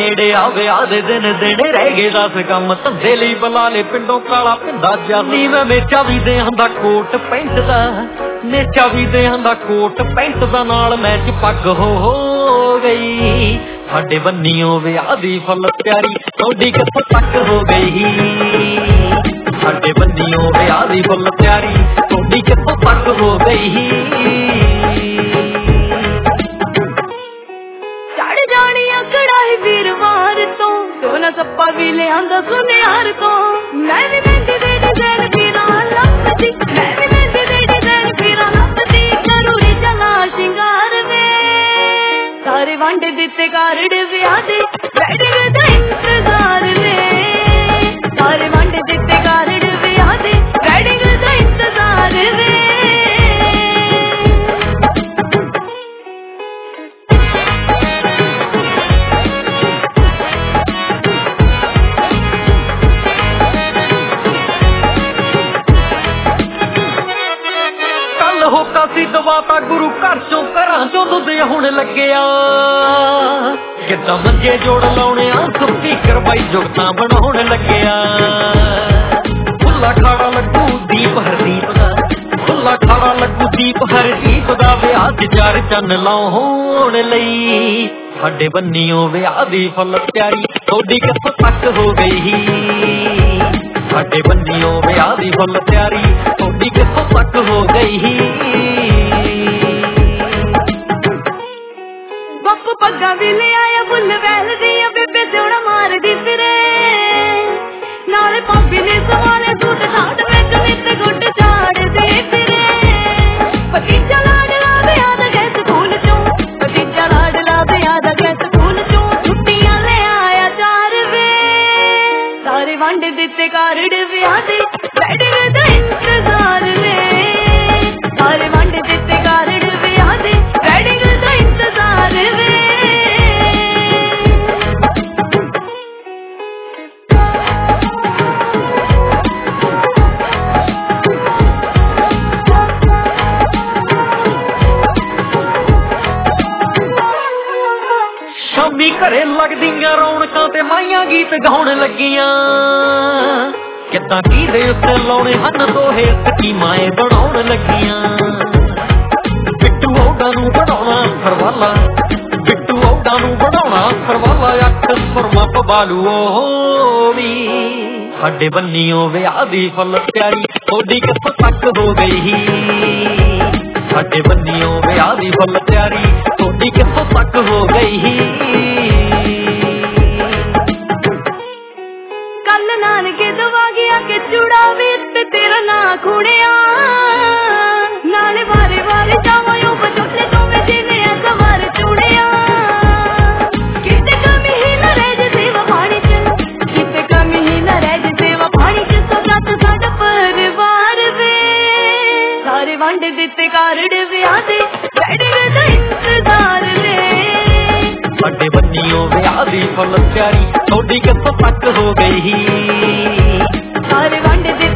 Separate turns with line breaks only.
नेड़े आवे आधे दिन देने रह गए 10 कम धंधे लई बुला ले पिंडों काला पिंदा जानी मैं मेचा भी दे आंदा कोट पैंट दा मेचा भी दे आंदा कोट पैंट दा नाल मैच पग हो गई साडे बन्नियों विआह दी फुल प्यारी थोड़ी कित्थों तक हो गई साडे बन्नियों विआह दी फुल प्यारी थोड़ी कित्थों तक हो गई
कड़ाई वीरवार तो सोना सप्पा भी ले आंदा सुनियार को मैं भी मेहंदी दे डिजाइन पीरा लपती मैं भी मेहंदी दे डिजाइन पीरा लपती जरूरी चला शिंगार में सारे वांडे दिते कार्ड विआह दे वेडिंग दा इंतजार में सारे वांडे दिते कार्ड विआह दे वेडिंग दा इंतजार में
दवाता गुरु घर चों घरां चों दुध हुण लग्गिया किद्दां मंजे जोड़ लाउणे स्पीकर बाई जुगतां बनाउण लग्गिया खुला खाड़ा लगू दीप हरदीप दा खुला खाड़ा लगू दीप हरदीप दा विआह च 4 चन्न लाउण लई साडे बन्नियों विआह दी फुल प्यारी थोड़ी कित्थों तक हो गई साडे बन्नियों विआह दी फुल प्यारी थोड़ी कित्थों तक हो गई
बापू पग्गा भी ले आया फुल वैल दिया बेबे जोड़ा मार दी फिरे नाले भाभी ने सवाले सूट साट में कमित गुट झाड़ दे फिरे भतीजा लाडला विआह दा गया स्कूल चों भतीजा लाडला विआह दा गया स्कूल चों छुट्टियां ले आया 4 वे सारे वांडे दिते कार्ड विआह दे वेडिंग दा इंतजार में सारे वांडे दिते कार्ड विआह दे वेडिंग दा इंतजार में
शामी घरे लगदियां रौनकां ते माइयां गीत गाउण लगियां किद्दां की दे उत्ते लाउणे हन दोहे स्कीमां बनाउण लगियां बिट्टू औडां नूं बनाउणा फरवाला बिट्टू औडां नूं बनाउणा फरवाला अख सुरमा पबालू वी साडे बन्नियों विआह दी फुल प्यारी थोड़ी कित्थों तक हो गई साडे बन्नियों विआह दी फुल प्यारी थोड़ी कित्थों तक हो गई
कल नानके दवा गया के चूड़ा भी तेरा ना खुड़िया नाले बारे बारे जावायो बचोले तो में जिने सवार चूड़िया किते कमी ही न रह जे सेवा पानी च किते कमी ही न रह जे सेवा पानी च सगात साडा परिवार वे सारे वांडे दिते कार्ड विआह दे वेडिंग दा इंतजार में
साडे बन्नियों विआह दी फुल प्यारी थोड़ी कित्थों तक हो गई
सारे वांडे